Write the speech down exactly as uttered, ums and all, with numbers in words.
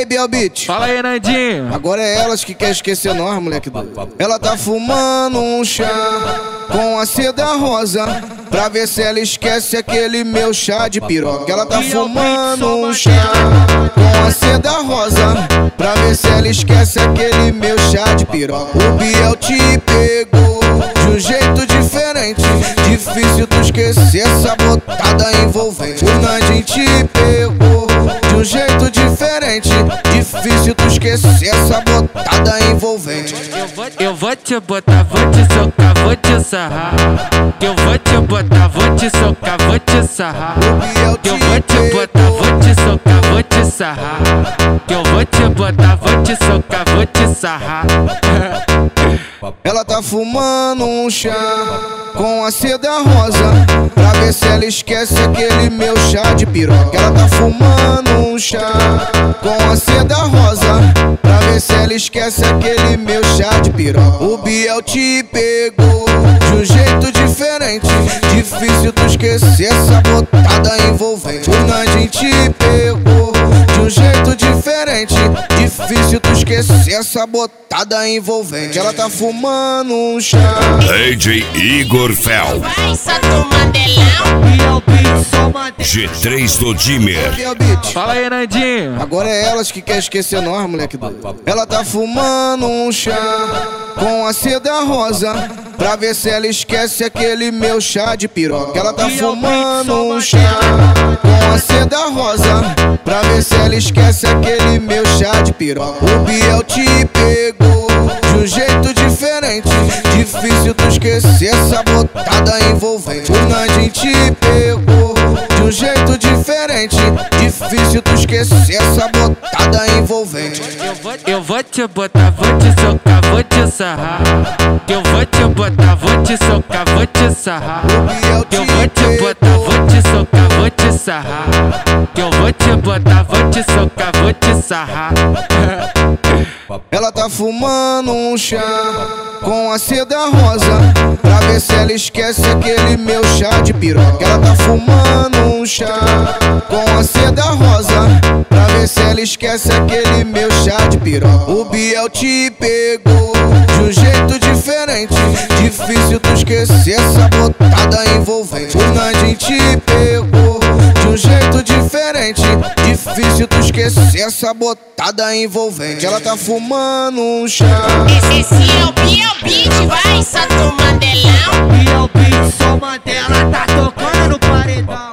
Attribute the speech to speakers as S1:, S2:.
S1: Biel Beat.
S2: Fala aí, Nandinho.
S1: Agora é elas que quer esquecer nós, moleque doido. Ela tá fumando um chá com a seda rosa, pra ver se ela esquece aquele meu chá de piroca. Ela tá fumando um chá com a seda rosa, pra ver se ela esquece aquele meu chá de piroca. O Biel te pegou de um jeito diferente, difícil tu esquecer essa botada envolvente. O Nandinho te pegou de um jeito diferente, difícil tu esquecer essa botada envolvente.
S2: Eu vou, eu vou te botar, vou te socar, vou te sarrar. Eu vou te botar, vou te socar, vou te sarrar. Eu vou te botar, vou te socar, vou te sarrar. Eu vou te botar, vou te socar, vou te sarrar.
S1: Ela tá fumando um chá com a seda rosa, pra ver se ela esquece aquele meu chá de piroca. Ela tá fumando um chá com a seda rosa, pra ver se ela esquece aquele meu chá de piroca. O Biel te pegou de um jeito diferente, difícil tu esquecer essa botada envolvente. O Nandinho te pegou de um jeito diferente, difícil tu esquecer essa botada envolvente. Ela tá fumando um chá.
S3: D J Igor Fel,
S4: Vai só tu mandelão.
S3: G três do Dimmer.
S1: Biel Beat.
S2: Fala aí, Nandinho.
S1: Agora é elas que quer esquecer nós, moleque doido. Ela tá fumando um chá com a seda rosa, pra ver se ela esquece aquele meu chá de piroca. Ela tá fumando um chá com a seda rosa, pra ver se ela esquece aquele meu chá de piroca. O Biel te pegou de um jeito diferente, difícil tu esquecer essa botada envolvente. O Nandinho te pegou de um jeito diferente, difícil tu esquecer essa botada envolvente.
S2: Eu vou, eu vou te botar, vou te socar, vou te sarrar. Eu vou te botar, vou te socar, vou te sarrar. Eu vou te botar, vou te socar, vou te sarrar. Eu vou te botar, vou te socar, vou te sarrar.
S1: Ela tá fumando um chá com a seda rosa, pra ver se ela esquece aquele meu chá de piroca. Ela tá fumando um chá com a seda rosa, pra ver se ela esquece aquele meu chá de piroca. O Biel te pegou de um jeito diferente, difícil tu esquecer essa botada envolvente. O Nandinho te pegou de um jeito diferente, difícil tu esquecer essa botada envolvente. Ela tá fumando um chá.
S4: Esse é o Biel Beat, vai só tu mandelão.
S5: Biel Beat, só Mandela tá tocando no paredão.